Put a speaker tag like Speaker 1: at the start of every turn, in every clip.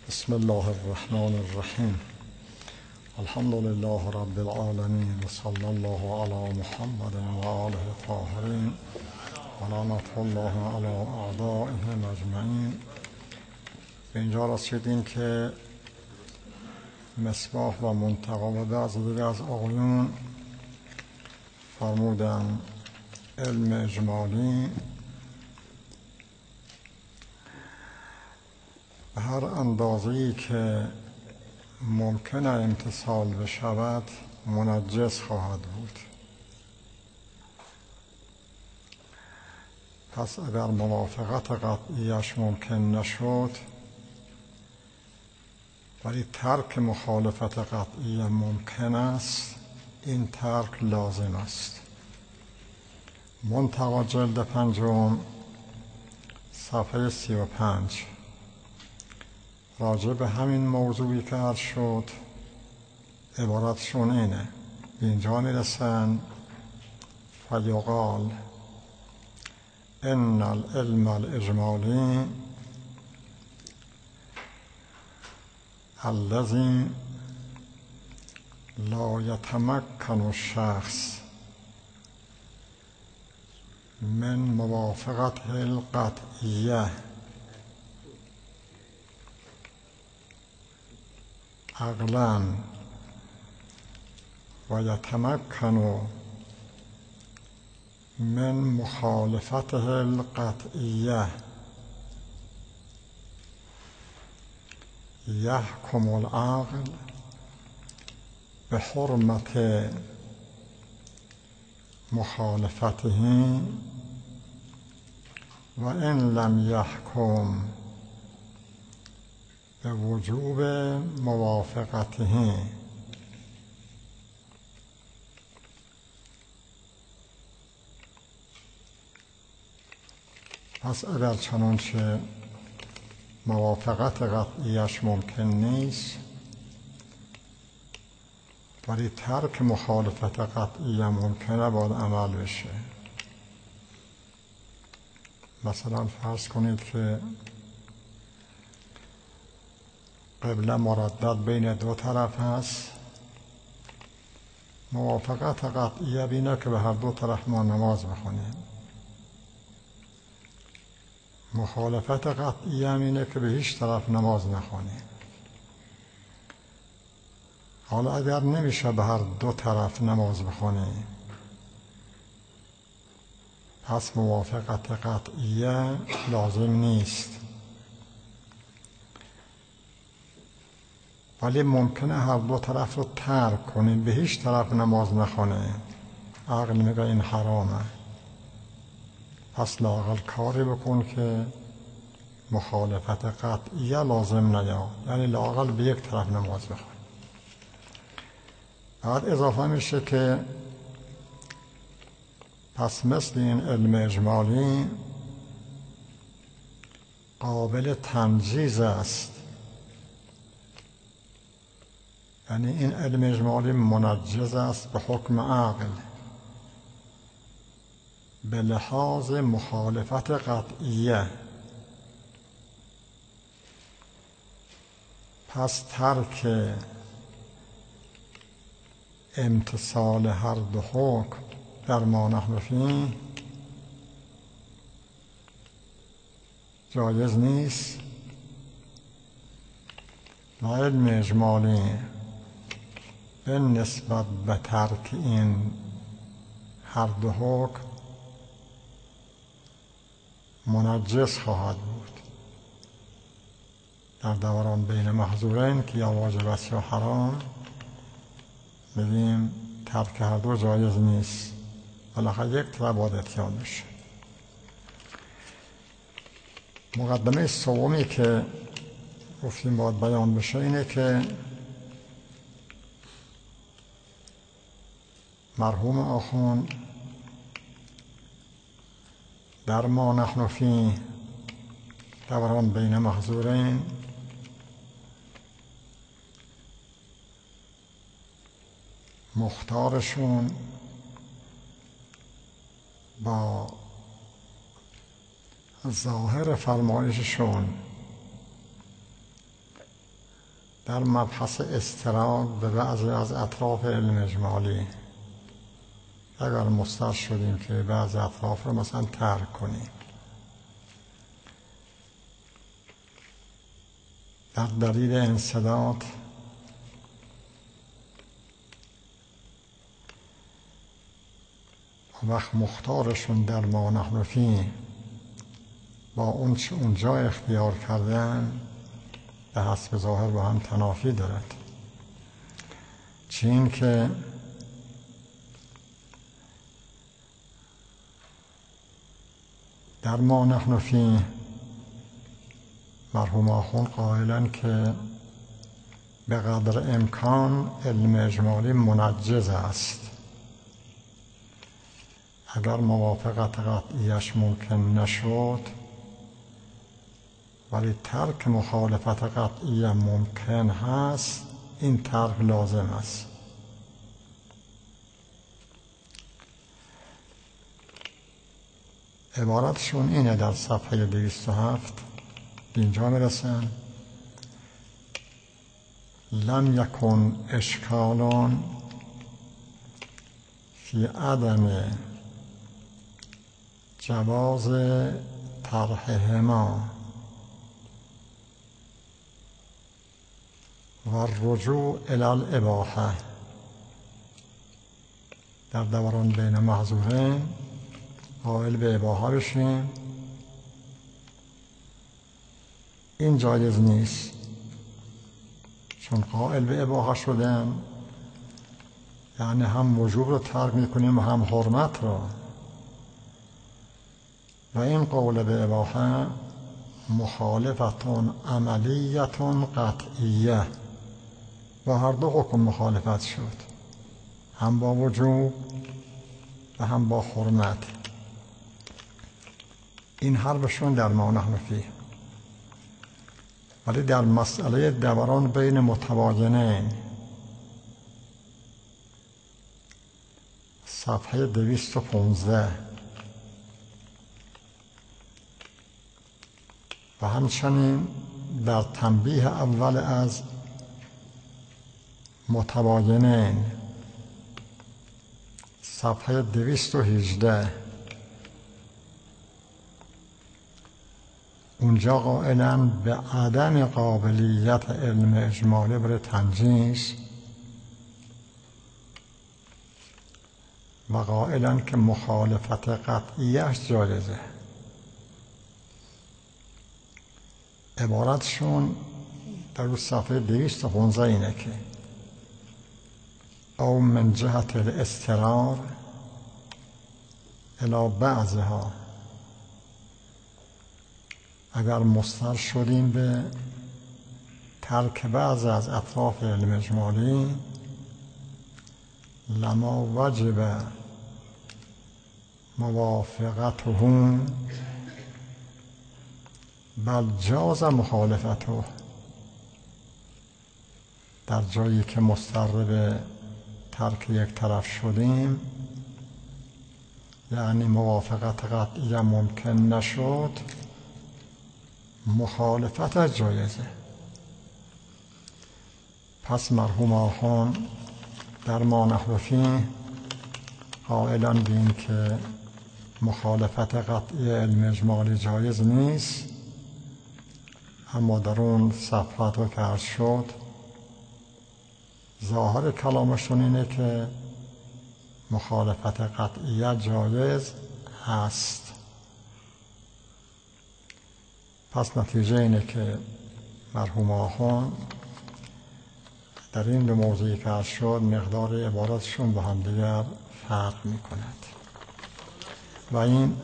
Speaker 1: بسم الله الرحمن الرحیم. الحمد لله رب العالمین و صلی الله علی محمد و آله الطاهرین و لعنت الله علی اعدائهم اجمعین. به اینجا رسیدیم که مصباح و منتقی و بعض دیگر از آقایون فرمودن علم اجمالی به هر اندازه‌ای که ممکنه امتثال بشود منجس خواهد بود. پس اگر موافقت قطعیش ممکن نشد ولی ترک مخالفت قطعی ممکن است، این ترک لازم است. منتقی جلد 5 صفحه 35 راجع به همین موضوعی که عرض شد عبارتشون اینه. به اینجا میرسن فیقال ان العلم الاجمالی الذی لا یتمکن الشخص من موافقت القطعیه عقلا و یتمکن من مخالفته القطعیه یحکم العقل به حرمت مخالفته و ان لم یحکم به وجوب موافقته. پس اگر چنانچه موافقت قطعیش ممکن نیست ولی ترک مخالفت قطعی ممکنه باید عمل بشه. مثلا فرض کنید که قبله مردد بین دو طرف هست، موافقت قطعیه بینه که به هر دو طرف ما نماز بخونیم، مخالفت قطعیه اینه که به هیچ طرف نماز نخونیم. حالا اگر نمیشه به هر دو طرف نماز بخونیم پس موافقت قطعیه لازم نیست، ولی ممکنه هر دو طرف رو ترک کنیم، به هیچ طرف نماز نخونیم. عقل میگه این حرامه، پس لااقل کاری بکن که مخالفت قطعیه لازم نیاد، یعنی لااقل به یک طرف نماز بخون. بعد اضافه میشه که پس مثل این علم اجمالی قابل تمجیز است، یعنی این علم اجمالی منجز است به حکم عقل به لحاظ مخالفت قطعیه. پس ترک امتثال هر دو حکم در ما نحن فیه جایز نیست و علم اجمالی به نسبت به ترک این هر دو حکم منجس خواهد بود در دوران بین محظورین که یا واجب است یا حرام. بگیم ترک هر دو جایز نیست، بالاخره یک طرف باید اتیان بشه. مقدمه سومی که گفتیم باید بیان بشه اینه که مرحوم آخوند در ما نحن فیه دوران بین محظورین مختارشون با ظاهر فرمایششون در مبحث استراق به بعضی از اطراف علم اجمالی اگر مضطر شدیم که بعضی اطراف رو مثلا ترک کنیم، در دلیل انسداد وقت مختارشون در ما نحن فیه با اون چه اونجا اختیار کردن به حسب ظاهر با هم تنافی دارد. چه این که در ما نحن فیه مرحوم آخوند قائلن که به قدر امکان علم اجمالی منجز است. اگر موافقت قطعیش ممکن نشد ولی ترک مخالفت قطعی ممکن هست، این ترک لازم است. عبارتشون اینه در صفحه 207 اینجا میرسن: لم یکن اشکالون فی عدم جواز طرحهما و الرجوع الی الاباحه. در دوران بین محظورین قائل به اباحه بشیم، این جایز نیست، چون قائل به اباحه شدن یعنی هم وجوب رو ترک میکنیم و هم حرمت رو، و این قول به اباحه مخالفتون عملیتون قطعیه، با هر دو حکم مخالفت شد، هم با وجوب و هم با حرمت. این حرفشون در ما نحن فیه. ولی در مسئله دوران بین متباینین صفحه 215 و همچنین در تنبیه اول از متباینین صفحه 218 اونجا قائلاً به عدم قابلیت علم اجمالی برای تنجیز و قائلاً که مخالفت قطعیش جایزه. عبارتشون در صفحه 215 اینه که او من جهت الاضطرار الی بعضها، اگر مضطر شدیم به ترک بعض از اطراف علم اجمالی، لما وجب موافقتهم بل جاز مخالفته. در جایی که مضطر به ترک یک طرف شدیم یعنی موافقت قطعی ممکن نشد، مخالفت جایزه. پس مرحوم آخوند در ما نحن فیه قائلاً به این که مخالفت قطعی علم اجمالی جایز نیست، اما در اون صفحات رو که عرض شد ظاهر کلامشون اینه که مخالفت قطعی جایز هست. پس نتیجه اینه که مرحوم آخوند در این دو موضوعی که عرض شد مقدار عباراتشون با هم دیگر فرق می کند و این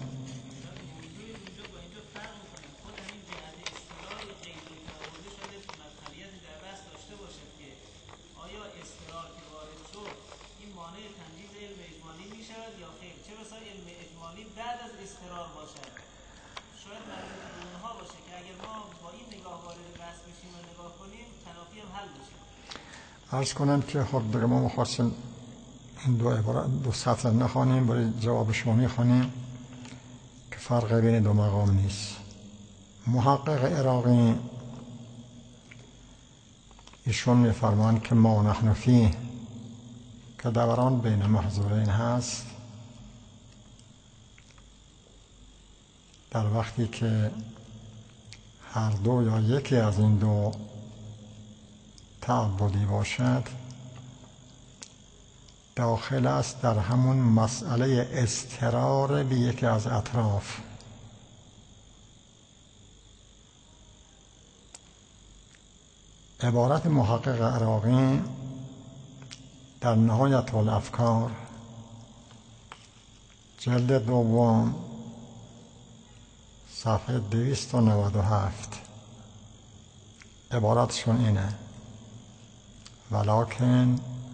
Speaker 1: عرض کنم که خب دیگه ما مخواستیم این دو سطر نخوانیم، برای جواب شما میخوانیم که فرق بین دو مقام نیست. محقق عراقی ایشون میفرمایند که ما نحن فیه که دوران بین محظورین هست، در وقتی که هر دو یا یکی از این دو تعبدی باشد، داخل است در همون مسئله اضطرار به یکی از اطراف. عبارت محقق عراقی در نهایت الافکار جلد دوم صفحه 297 عبارتشون اینه: ولکن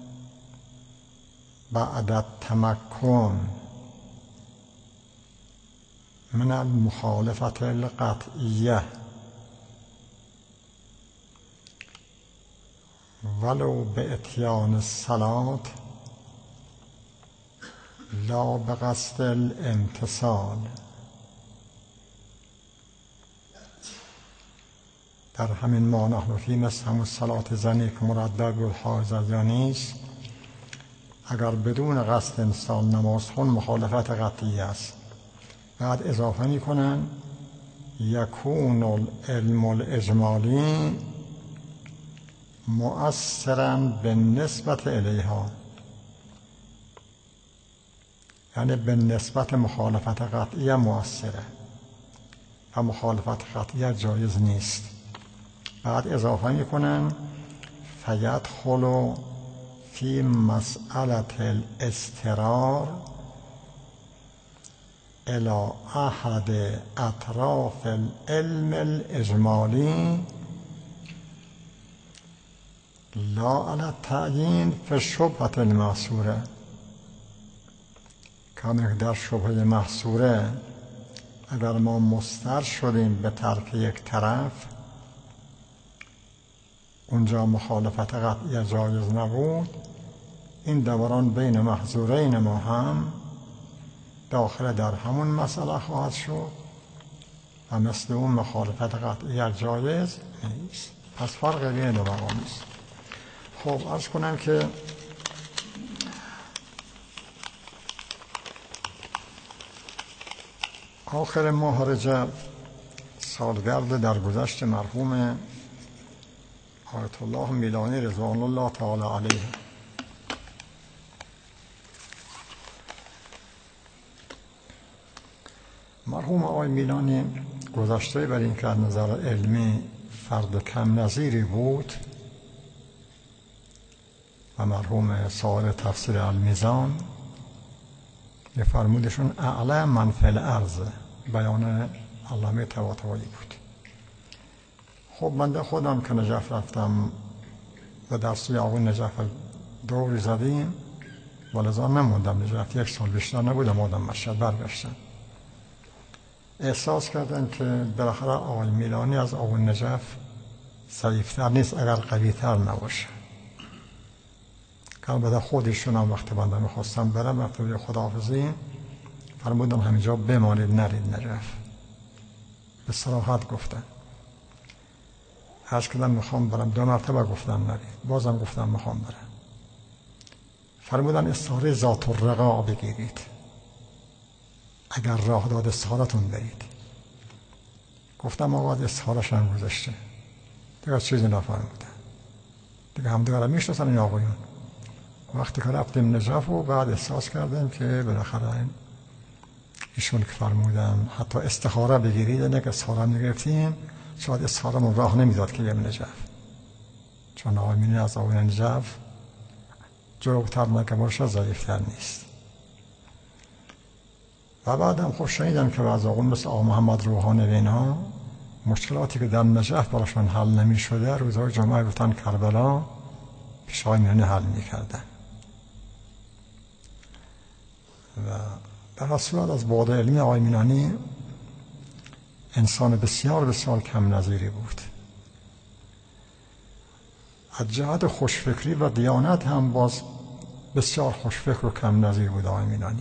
Speaker 1: بعد التمکن من المخالفت القطعیه ولو به اتیان الصلاة لا به قصد الامتثال. در همین ما نحن فی مثل همون صلات زنی که مردد بود حاضر یا نیست، اگر بدون قصد انسان نماز خون مخالفت قطعی است. بعد اضافه میکنن یکون العلم الاجمالی مؤثرا بالنسبت الیها، یعنی به نسبت مخالفت قطعی مؤثره و مخالفت قطعی جایز نیست. بعد اضافه میکنن فیدخل فی مسئله الاضطرار الی احد اطراف العلم الاجمالی لا علی التعیین فی الشبهة المحصوره، کامل در شبهه محصوره اگر ما مضطر شدیم به ترک یک طرف، اونجا مخالفت قطعی جایز نبود، این دوران بین محظورین ما هم داخل در همون مسئله خواهد شد و مثل اون مخالفت قطعی جایز نیست. پس فرق بین دو مقام است. خب عرض کنم که آخر ماه رجب سالگرد درگذشت مرحوم آیت الله میلانی رضوان الله تعالی علیه. مرحوم آقای میلانی گذشته بر این که از نظر علمی فرد کم نظیری بود و مرحوم صاحب تفسیر المیزان فرمودشون اعلی من فی الارض، بیان علامه طباطبایی بود. خب من خودم که نجف رفتم و در سوی آقای نجف دوری زدیم و لذا نموندم نجف، 1 سال بیشتر نبودم آدم مشهد برگشتم. احساس کردن که بالاخره آقای میلانی از آقای نجف ضعیفتر نیست اگر قویتر نباشه. که البته خودشون هم وقتی بنده میخواستم برم وقتی به خداحافظی فرمودن همینجا بمانید نرید نجف، به صراحت گفتن. عرض کردم میخوام برم، 2 مرتبه گفتم نرید، بازم گفتم میخوام برم. فرمودن استخاره ذات الرقاع بگیرید اگر راه داد استخارتون برید. گفتم آقا استخارش هم گذشته دیگه چیزی نفرمودن دیگه، هم دیگه را میشناسن این آقایون. وقتی که رفتیم نجف و بعد احساس کردیم که بالاخره ایشون که فرمودن حتی استخاره بگیرید، اینه که استخاره میگرفتیم شاید استخارمون راه نمیداد که بریم نجف، چون آقای میلانی از آقای نجف جلوتر نه که باشه ضعیفتر نیست. و بعدم خب شنیدم که از آقایون مثل آقا محمد روحانی و اینا مشکلاتی که در نجف براشون حل نمی شده روزهای جمعه گفتن کربلا پیش آقای میلانی حل می کردن. و در اصل از بعد علمی آقای میلانی انسان بسیار بسیار کم نظیری بود. از جهت خوشفکری و دیانت هم باز بسیار خوشفکر و کم نظیر بود آقای میلانی.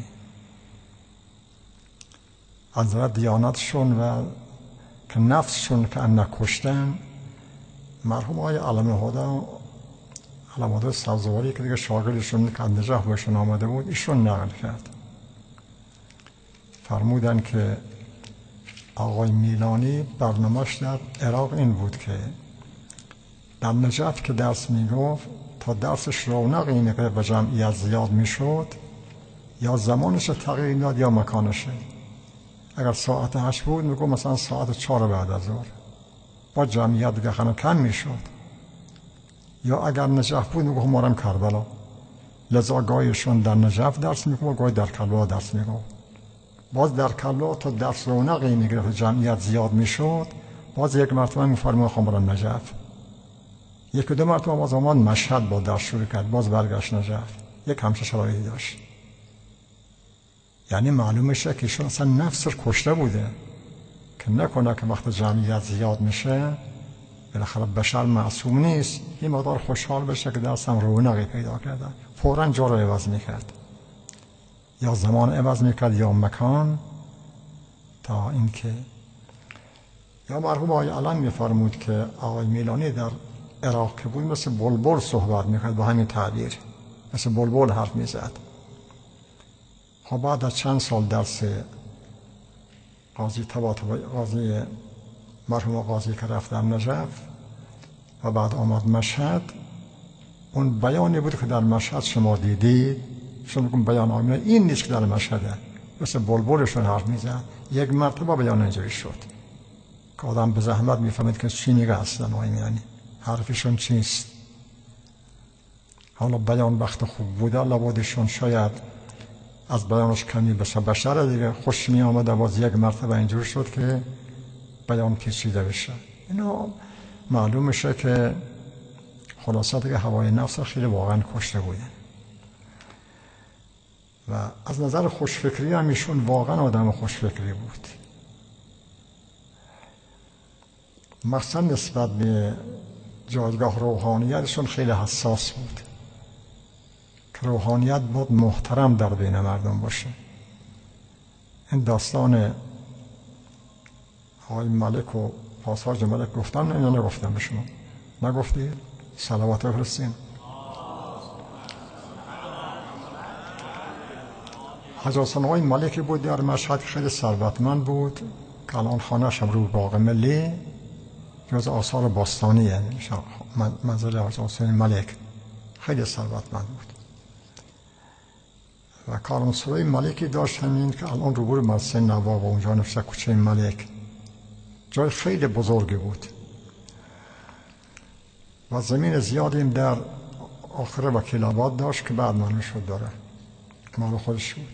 Speaker 1: از نظر دیانتشون و که نفسشون که انه کشتن، مرحوم آقای علم هدا علامات سبزواری که دیگه شاگردشون که از نجف بهشون آمده بود ایشون نقل کرد. فرمودن که آقای میلانی برنامه‌اش در عراق این بود که در نجف که درس میگفت تا درسش رونقی میگه و جمعیت زیاد میشد یا زمانش تغییر داد یا مکانشه. اگر ساعت 8 بود میگو مثلا ساعت 4 بعد از ظهر با جمعیت دیگه خیلی کم میشد. یا اگر نجف بود میگو مارم کربلا، لذا گاهیشون در نجف درس میگو و گاهی در کربلا درس میگو. باز در کربلا تا درس رونقی میگرفت جمعیت زیاد میشد باز یک مرتبه میفرمود خواهم برم نجف. یک دو مرتبه باز آمد مشهد با درس شروع کرد باز برگشت نجف. یک همچه شرایطی داشت. یعنی معلوم میشه که ایشون اصلا نفسش کشته بوده که نکنه که وقت جمعیت زیاد میشه بالاخره بشر معصوم نیست یه مقدار خوشحال بشه که درسم رونقی پیدا کرده فوراً جا رو عوض میکرد یا زمان عوض میکرد یا مکان تا اینکه یا مرحوم آقای علم میفرمود که آقای میلانی در عراق که بود مثل بلبل صحبت میکرد با همین تعبیر مثل بلبل حرف میزد. خب بعد از چند سال درس قاضی مرحوم قاضی که رفت در نجف و بعد آمد مشهد اون بیانی بود که در مشهد شما دیدید شما بگم بیان آمینه این نیست که در مشهده مثل بلبلشون حرف میزد. یک مرتبه بیان اینجوری شد که آدم به زحمت میفهمید که چی میگه اصلا آمینه حرفشون چیست. حالا بیان وقت خوب بوده لبادشون شاید از بیانش کمی بشر دیگه خوش می آمد و باز یک مرتبه اینجور شد که بیان پیچیده بشه. اینا معلوم میشه که خلاصه که هوای نفس خیلی واقعا کشته بوده و از نظر خوشفکری هم ایشون واقعا آدم خوشفکری بود. مثلا نسبت به جایگاه روحانیتشون خیلی حساس بود که روحانیت باید محترم در بین مردم باشه. این داستان آقای ملک و پاساژ ملک گفتم نه اینو نگفتم به شما نگفتید؟ صلوات بفرستین. حاج حسین آقای ملکی بود در مشهد خیلی ثروتمند بود که الان خانه‌اش هم رو باغ ملی جز آثار باستانی یعنی منزل حاج حسین ملک خیلی ثروتمند بود و کارمسرای ملکی داشت همین که الان روبروی مدرسه نواب و اونجا نوشته کوچه ملک جای خیلی بزرگی بود و زمین زیادی در آخر وکیل آباد داشت که بعد معلوم شد داره مال خودش بود.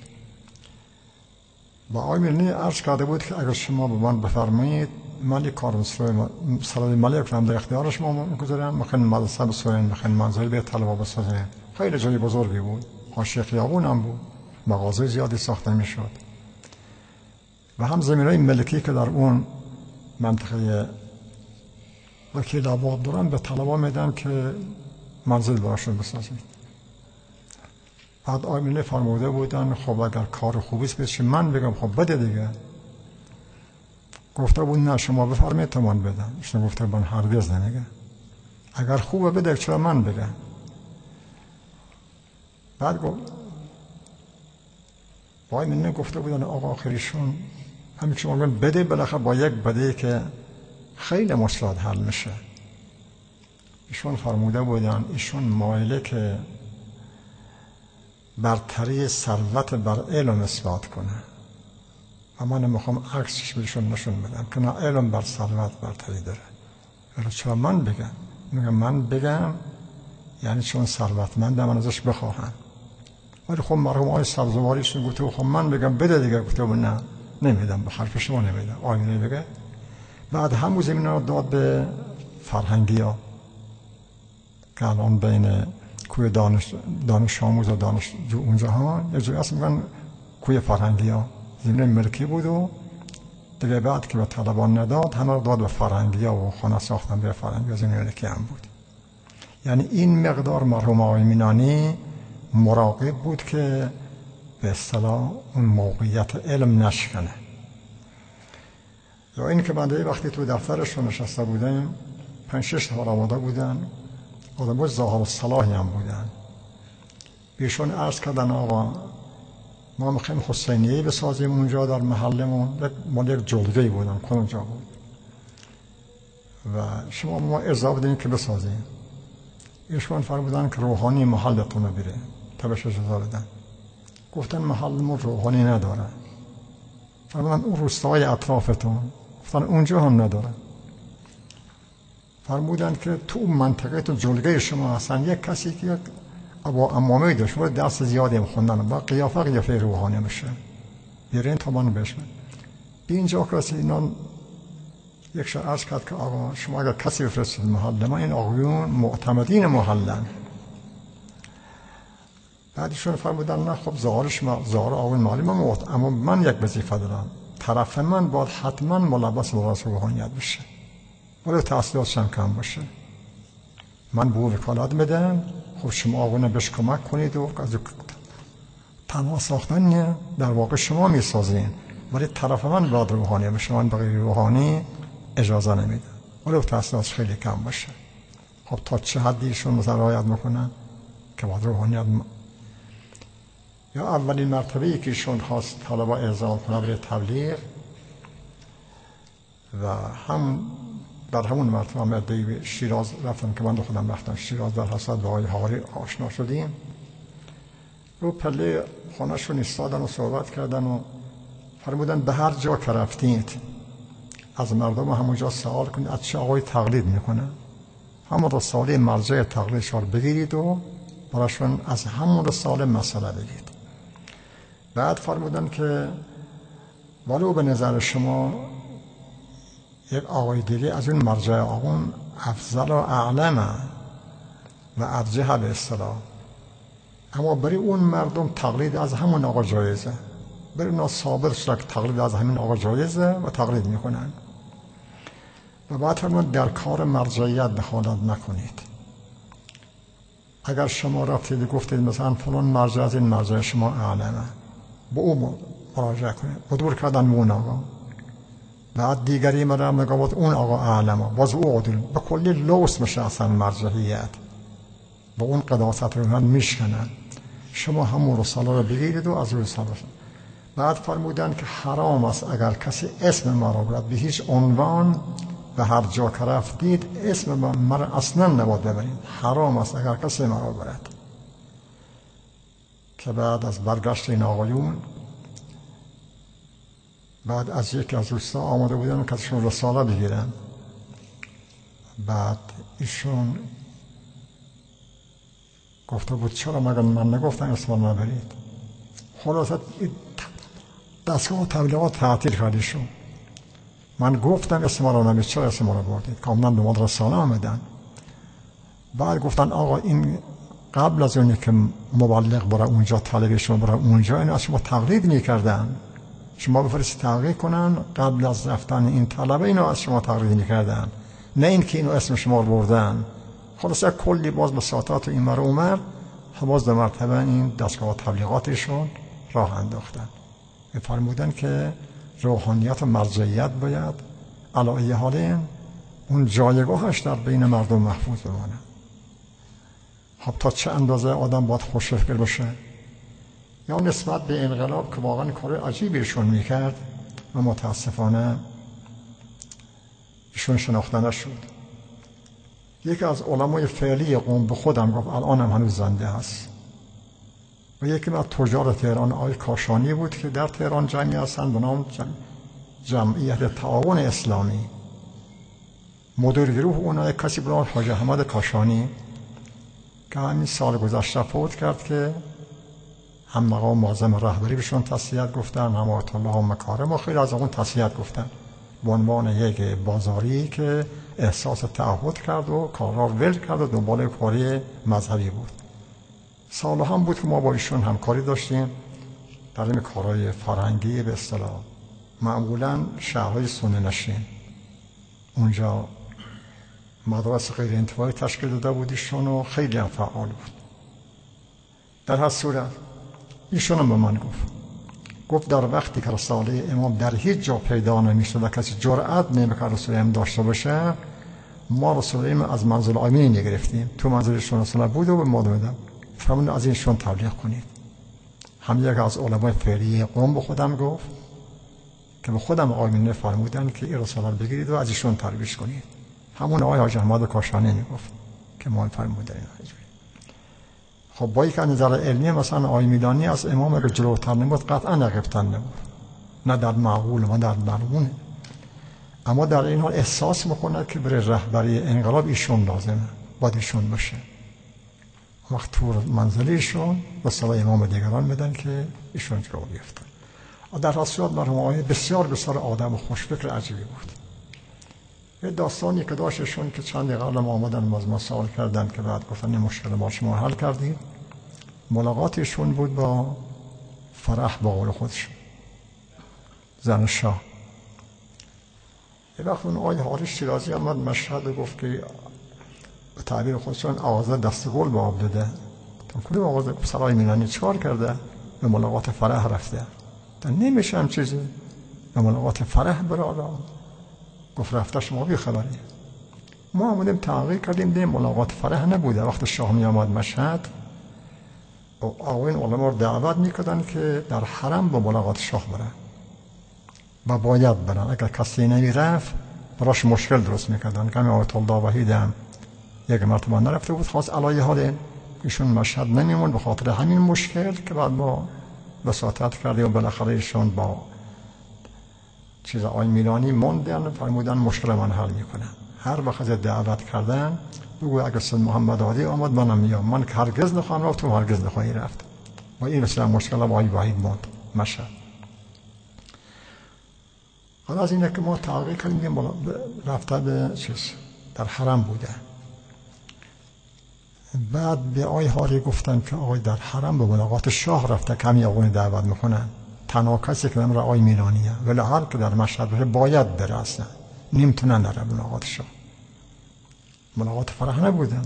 Speaker 1: و آقای میلانی عرض کرده بود که اگر شما به من بفرمایید من یک کارمسرای سرای ملک رو هم در اختیار شما میگذارم میخواین مدرسه بسازین میخواین منزل به طلبه بسازین. خیلی جای بزرگی بود حاشیه خیابون هم بود مغازه زیادی ساخته میشد و هم زمینای ملکی که در اون منطقه وکیل آباد دارن به طلبه میدن که منزل براشون بسازید. بعد آقای فرموده بودن خب اگر کار خوبی است بشه من بگم خب بده دیگه. گفته بود نه شما بفرمایید تا من بدم. ایشون گفته من هرگز نمیگه اگر خوبه بده چرا من بگم. بعد با این گفته بودن آقا آخریشون همین که شما بده بالاخره با یک بده که خیلی مشکلات حل میشه. ایشون فرموده بودن ایشون مایله که برتری ثروت بر علم اثبات کنه و من میخوام عکسش بهشون نشون بدم که نه علم بر ثروت برتری داره. ولی چرا من بگم؟ میگم من بگم یعنی چون ثروتمندم من ازش بخواهم. ولی خب مرحوم آقای سبزواریشون گفته خب من بگم بده دیگه. گفته نه نمیدم به حرف شما نمیدم. آینه بگه. بعد همون زمین رو داد به فرهنگی که الان بین کوی دانش آموز و دانشجو اونجا ها یه جایی هست میگن کوی فرهنگی ها زمین ملکی بود و دیگه بعد که به طلبان نداد همه رو داد به فرهنگی ها و خانه ساختن به فرهنگی ها زمین ملکی هم بود. یعنی این مقدار مرحوم آقای مینانی مراقب بود که به اصطلاح اون موقعیت علم نشکنه. یا این که بنده وقتی تو دفترش رو نشسته بودم 5-6 تا آماده بودن آدم بود ظاهر الصلاحی هم بودن. ایشون عرض کردن آقا ما میخوایم حسینیه بسازیم اونجا در محلمون. مال یک جلگه‌ای بودن کدومجا بود و شما ما اجازه بدین که بسازیم. ایشون فرمودن که روحانی محلتون رو بره تا بهش اجازه بدن. گفتن محلمون روحانی نداره. فرمودن اون روستاهای اطرافتون. گفتن اونجا هم نداره. فرمودن که تو اون منطقه تو جلگه شما هستن یک کسی که با امامه داشت و درس زیادی هم خوندن با قیافه روحانی میشه بیرین تا من بشن. به اینجا کسی اینا یک شخص عرض کرد که آقا شما اگر کسی بفرستید محله ما این آقایون معتمدین محلن. بعدشون فرمودن نه خب ظاهر آقایون محلی ما اما من یک وظیفه دارم. طرف من باید حتما ملبس با راس روحانیت بشه ولی تحصیلاتش هم کم باشه. من به او وکالت میدم. خب شما آقایون بهش کمک کنید و از تنها ساختن در واقع شما میسازین ولی طرف من باید روحانی بشه. من بقیه روحانی اجازه نمیدم ولی تحصیلاتش خیلی کم باشه. خب تا چه حدی ایشون مثلا رعایت میکنن که باید روحانیت یا اولین مرتبه‌ای که ایشون خواست طلبا اعزام کنه برای تبلیغ و هم در همون مرتبه هم به شیراز رفتن که من خودم رفتم شیراز در حسرت با آقای حاری آشنا شدیم. رو پله خانه‌شون ایستادن و صحبت کردن و فرمودن به هر جا که رفتید از مردم همونجا سوال کنید از چه آقای تقلید میکنه. همون رساله مرجع تقلیدشون بگیرید و براشون از همون رساله مسئله بگید. بعد فرمودن که ولو به نظر شما یک آقای دیگه از اون مرجع آقون افضل و اعلم و ارجح به اصطلاح اما برای اون مردم تقلید از همون آقا جایزه. برای اونا ثابت شده که تقلید از همین آقا جایزه و تقلید میکنن. و بعد فرمودن در کار مرجعیت دخالت نکنید. اگر شما رفتید گفتید مثلا فلان مرجع از این مرجع شما اعلمه با او مراجعه کنید. عدول کردن اون آقا. بعد دیگری مرا میگه اون آقا اعلمه باز او عدول به کلی لوس میشه اصلا مرجعیت با اون قداست رو من میشکنن. شما همون رساله رو بگیرید و از روی رساله. بعد فرمودن که حرام است اگر کسی اسم ما را برد به هیچ عنوان به هر جا که رفتید اسم ما را اصلا نباید ببرید. حرام است اگر کسی ما را برد. که بعد از برگشت این آقایون بعد از یکی از روستا آمده بودن که ازشون رساله بگیرن. بعد ایشون گفته بود چرا مگر من نگفتم اسم ما نبرید. خلاصت دستگاه تبلیغات تعطیل کردیشون. من گفتم اسم ما رو نبرید چرا اسم ما رو بردید. کاملا به ما رساله آمدن. بعد گفتن آقا این قبل از اونی که مبلغ برای اونجا طلبشون برای اونجا این از شما تقلید میکردن. شما بفرستید تحقیق کنن قبل از رفتن این طلبه اینو از شما تقلید میکردن نه این که اینو اسم شما رو بردن. خلاص کلی باز به ساعتات این مر عمر باز دو مرتبه این دستگاه تبلیغاتشون راه انداختن. فرمودن که روحانیت و مرجعیت باید علی ای حال اون جایگاهش در بین مردم محفوظ بمانه. خب تا چه اندازه آدم باید خوش‌فکر باشه یا نسبت به انقلاب که واقعا کار عجیبی ایشون میکرد و متاسفانه ایشون شناخته نشد. یکی از علمای فعلی قوم به خودم گفت الان هم هنوز زنده هست و یکی از تجار تهران آقای کاشانی بود که در تهران جمعی هستن به نام جمعیت تعاون اسلامی. مدیر گروه اونها کسی به نام حاج احمد کاشانی که همین سال گذشته فوت کرد که هم مقام معظم رهبری بهشون تسلیت گفتن هم آیت الله و مکارم و خیلی از اون تسلیت گفتن به عنوان یک بازاری که احساس تعهد کرد و کار را ول کرد و دنبال کاری مذهبی بود. سال هم بود که ما با ایشون همکاری داشتیم در این کارهای فرهنگی به اصطلاح معمولا شهرهای سنی نشین. اونجا مدرسه غیر انتفاعی تشکیل داده بود ایشون و خیلی هم فعال بود. در هر صورت ایشون هم به من گفت در وقتی که رساله امام در هیچ جا پیدا نمیشد و کسی جرأت نمیکرد رساله امام داشته باشه ما رسول الله از منزل آمین نگرفتیم، تو منزلشون رسول الله بود و به ما دادم، فرمود از اینشون تبلیغ کنید. هم یک از علمای فعلی قوم به خودم گفت که به خودم آمین فرمودن که این رسول الله بگیرید و از ایشون ترویج کنید. همون آقای حاج احمد کاشانی میگفت که ما فرمودن اینا. خب با یک نظر علمی مثلا آقای میلانی از امام اگر جلوتر نبود قطعا عقب‌تر نبود، نه در معقول و در مرمونه، اما در این حال احساس میکنه که برای رهبری انقلاب ایشون لازمه، باید ایشون باشه. وقت تو منزلیشون و صلاح امام دیگران میدن که ایشون جلو بیفتن. در راستیات مرحوم آقای بسیار بسیار آدم خوشفکر عجیبی بود. یه داستانی که داشتشون که چند قبل ما آمدن از ما سوال کردن که بعد گفتن این مشکل ما شما حل کردید. ملاقاتشون بود با فرح با قول خودشون، زن شاه. یه وقت اون آقای حاریش شیرازی آمد مشهد و گفت که به تعبیر خودشون آغازه دست گل به آب داده. کلی آغازه سرای میلانی چکار کرده؟ به ملاقات فرح رفته. نمیشه هم چیزی به ملاقات فرح برای گفت رفته شما بی خبری. ما آمدیم تحقیق کردیم دیم ملاقات فرح نبوده. وقت شاه می آمد مشهد آقایان علما رو دعوت میکردن که در حرم با ملاقات شاه برن و باید برن. اگر کسی نمیرفت براش مشکل درست میکردن. که آیت الله وحید هم یک مرتبه نرفته بود، خواست علایه حال ایشون مشهد نمیمون به خاطر همین مشکل که بعد ما وساطت کردیم و بالاخره ایشون با چیز آقای میلانی موندن، فرمودن مشکل من حل میکنم. هر وقت دعوت کردن بگو اگر سید محمد عادی آمد منم میام، من که هرگز نخواهم رفت تو هرگز نخواهی رفت. و این رسیدن مشکل با آقای وحید موند مشهد. حالا از اینه که ما تحقیق کردیم رفته به چیز در حرم بوده. بعد به آقای حاری گفتن که آقای در حرم به ملاقات شاه رفته که همین آقای دعوت میکنن. تنها کسی که نمره آقای میلانیه، ولی هر که در مشهد بره باید بره، اصلا نمیتونن نره ملاقات شاه. ملاقات فرح نبودن.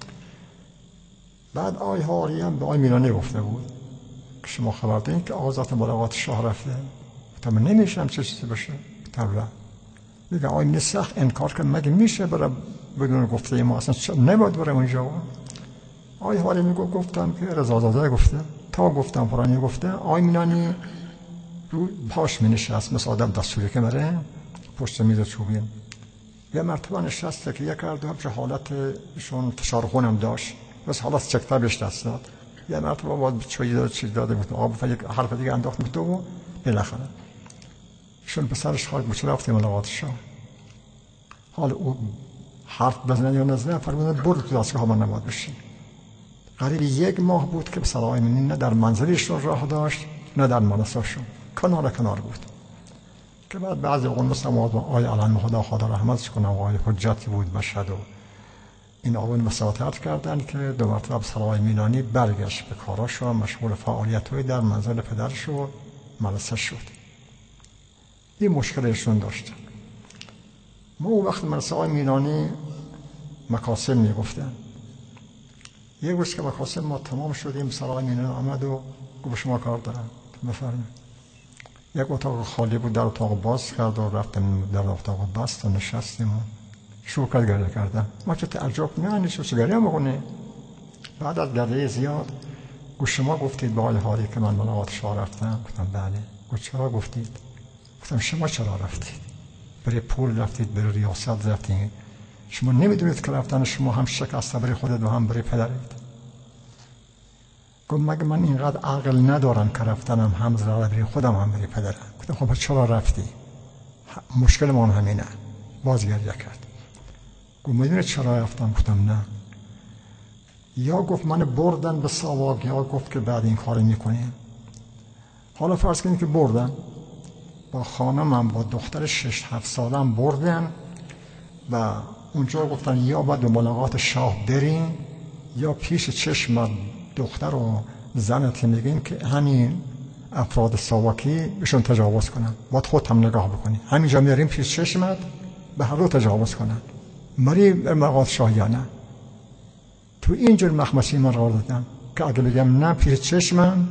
Speaker 1: بعد آقای حاری هم به آقای میلانی گفته بود که شما خبر دارین که آقا ملاقات شاه رفته. گفتم نمیشم چه چیزی بشه. گفتم لا. میگه آقای میلانی سخت انکار کرد، مگه میشه بره بدون گفته ما، اصلا نباید بره اونجا. آقای حاری گفتم که رضازاده گفته، تا گفتم فرانی گفته. آقای میلانی رو پاش می نشست مثل آدم دستوری که مره پشت میز چوبین. یه مرتبه نشسته که یک حالت حالتشون فشار خونم داشت، بس حالت چکتر بهش دست داد. یه مرتبه باید چویی داد چیز داده بود، آب یک حرف دیگه انداخت بود و بالاخره شون پسرش خواهد بود رفتیم ملاقات شاه. حال او حرف بزنن یا نزنن فرمودن برو تو دستگاه من نباید بشین. قریب 1 ماه بود که سرای منی نه در منزلشون راه داشت نه در منصبشون، کنار کنار بود. که بعد بعضی اون مثل آقای علم خدا رحمتش کنه آقای حجتی بود مشهد و این آقایون وساطت کردن که 2 مرتبه سرای میلانی برگشت به کاراش و مشغول فعالیت‌های در منزل پدرش و مدرسه شد. این مشکلشون داشتن. ما اون وقت مدرسه آقای میلانی مکاسب میگفتن. یک روز که مکاسب ما تمام شدیم سرای میلانی آمد و گفت شما کار دارم بفرمایید. یک اتاق خالی بود، در اتاق باز کرد و رفتم در اتاق بست و نشستیم و شروع کرد گریه کردن. ما چه تعجب نه نشست گریه میکنه. بعد از گریه زیاد گفت شما گفتید به آقای حاری که من ملاقات شاه رفتم؟ گفتم بله. گفت چرا گفتید؟ گفتم شما چرا رفتید؟ برای پول رفتید، برای ریاست رفتید، شما نمیدونید که رفتن شما هم شکسته برای خودت و هم برای پدرت. گفت مگه من اینقدر عقل ندارم که رفتنم هم ضرر برای خودم هم برای پدرم. گفتم خب چرا رفتی؟ مشکل ما همینه. باز گریه کرد. گفت میدونید چرا رفتم؟ گفتم نه. یا گفت من بردن به ساواک، یا گفت که بعد این کارو میکنیم. حالا فرض کنید که بردن با خانمم با دختر 6-7 سالم بردن و اونجا گفتن یا باید به ملاقات شاه بریم یا پیش چشم دختر و زنت میگین که همین افراد ساواکی بهشون تجاوز کنن، باید خودت هم نگاه بکنی. همینجا میاریم پیش چشمت به هر دو تجاوز کنن، مری ملاقات شاه یا نه. تو اینجور مخمسی من قرار دادم که اگه بگم نه پیش چشمم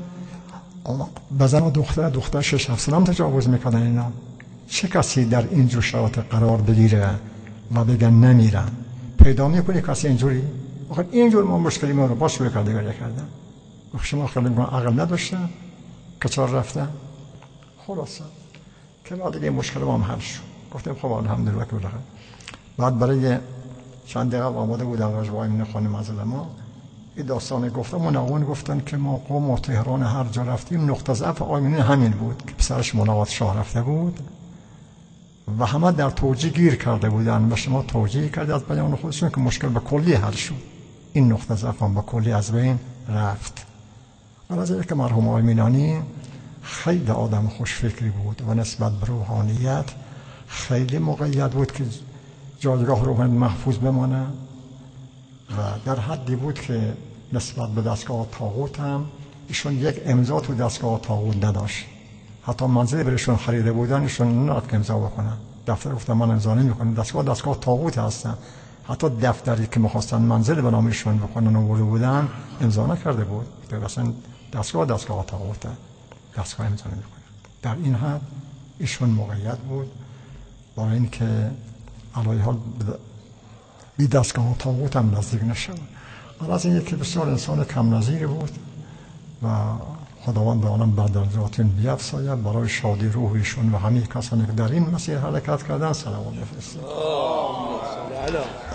Speaker 1: بزن و دختر 6-7 سالم تجاوز میکنن، اینا چه کسی در اینجور شرایط قرار بگیره و بگن نمیرم. پیدا میکنی کسی اینجوری؟ آخه اینجور ما مشکلی ما رو با شروع کرده گریه کردن. شما خیلی عقل نداشتن که چرا رفتن؟ خلاصه که بعد دیگه مشکل ما هم حل شد. گفتم خب الحمدلله که بلغه. بعد برای چند دقیقه آماده بودم راجع به آیین خانم از ما این داستان گفتم و نوان گفتن که ما قم و تهران هر جا رفتیم نقطه ضعف آیمنی همین بود که پسرش مناوات شاه رفته بود و همه در توجیه گیر کرده بودن و شما توجیه کرده از بیان خودشون که مشکل به کلی حل شد. این نقطه ضعف هم به کلی از بین رفت. ولی از اینکه مرحوم آیمینانی خیلی آدم خوشفکری بود و نسبت به روحانیت خیلی مقید بود که جایگاه روحانی محفوظ بمانه و در حدی بود که نسبت به دستگاه طاغوت هم ایشون یک امضا تو دستگاه طاغوت نداشت. حتی منزل برشون خریده بودن ایشون نداد که امضا بکنن. دفتر گفتن من امضا نمی‌کنم، دستگاه طاغوت هستن. حتی دفتری که می‌خواستن منزل به نامشون بکنن آورده بودن امضا نکرده بود. مثلا دستگاه طاغوت دستگاه امضا نمی‌کنه. در این حد ایشون مقید بود برای اینکه علیه حال بی دستگاه طاغوت هم نزدیک نشد. از این یکی بسیار انسان کم نظیری بود و خداوند به آنم بدرجات بیفزاید. برای شادی روح ایشون و همه کسانی که در این مسیر حرکت کردن صلوات بفرستید.